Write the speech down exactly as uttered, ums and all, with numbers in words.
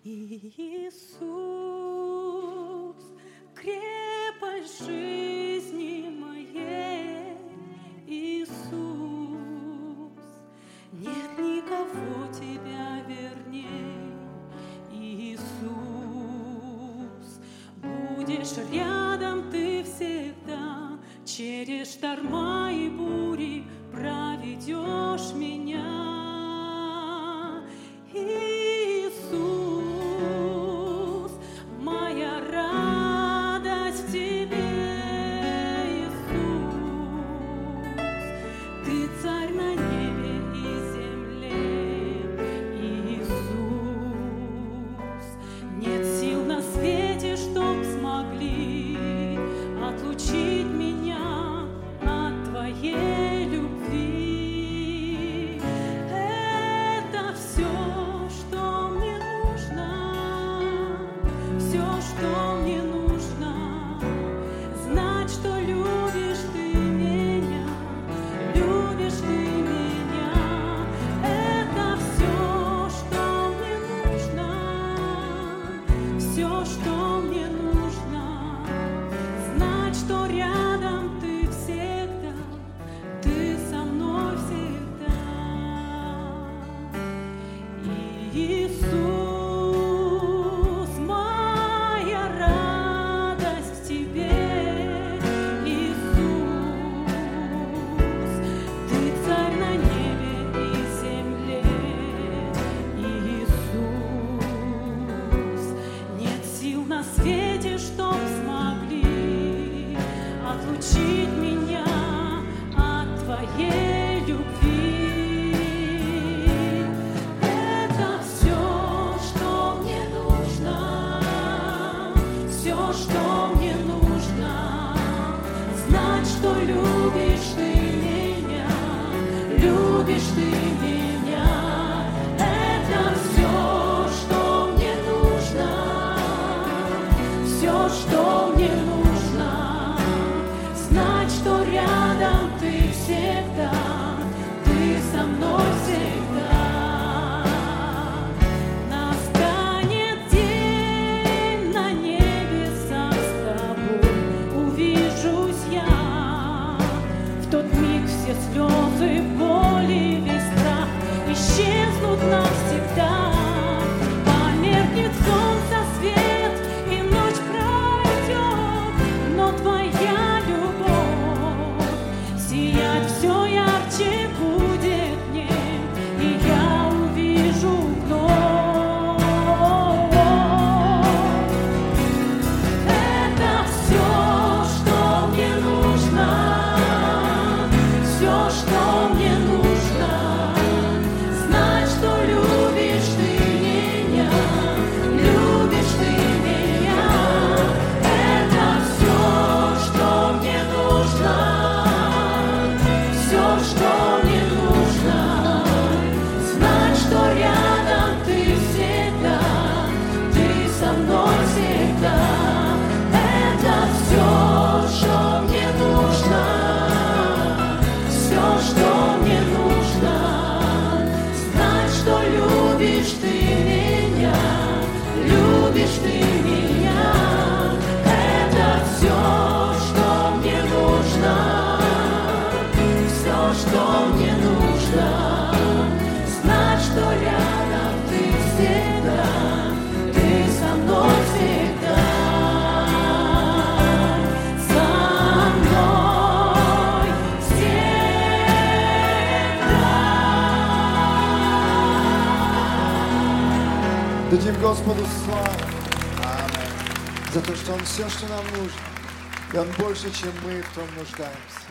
Иисус, крепость жизни моей, Иисус, нет никого тебя верней, Иисус, будешь рядом ты всегда, через шторма и бури проведешь меня. Отлучить меня от Твоей любви. Это все, что мне нужно, все, что мне нужно. Знать, что любишь Ты меня, любишь Ты меня. Это все, что мне нужно, все, что мне нужно. Что рядом ты всегда, ты со мной всегда. Иисус, моя радость в Тебе, Иисус, Ты царь на небе и земле, Иисус, нет сил на свете, чтоб смогли отлучить меня от Твоей любви. Это все, что мне нужно, все, что мне нужно. Знать, что любишь Ты меня, любишь Ты меня. Это все, что мне нужно, все, что мне нужно. Что рядом ты всегда, ты со мной всегда. Настанет день, на небесах с тобой увижусь я. В тот миг все слезы, боли, весь страх исчезнут навсегда. Померкнет солнце свет, и ночь пройдет, но Твоя сиять все ярче будет мне, и я увижу вновь. Это все, что мне нужно, все, что мне нужно. Знать, что любишь Ты меня, любишь Ты меня. Это все, что мне нужно. Что мне нужно, знать, что рядом ты всегда, ты со мной всегда. Это все, что мне нужно, все, что мне нужно. Знать, что любишь ты меня, любишь ты меня. Это все, что мне нужно. Что мне нужно, знать, что рядом ты всегда, ты со мной всегда, со мной всегда. Дадим Господу славу. Аминь. За то, что Он все, что нам нужно, и Он больше, чем мы в том нуждаемся.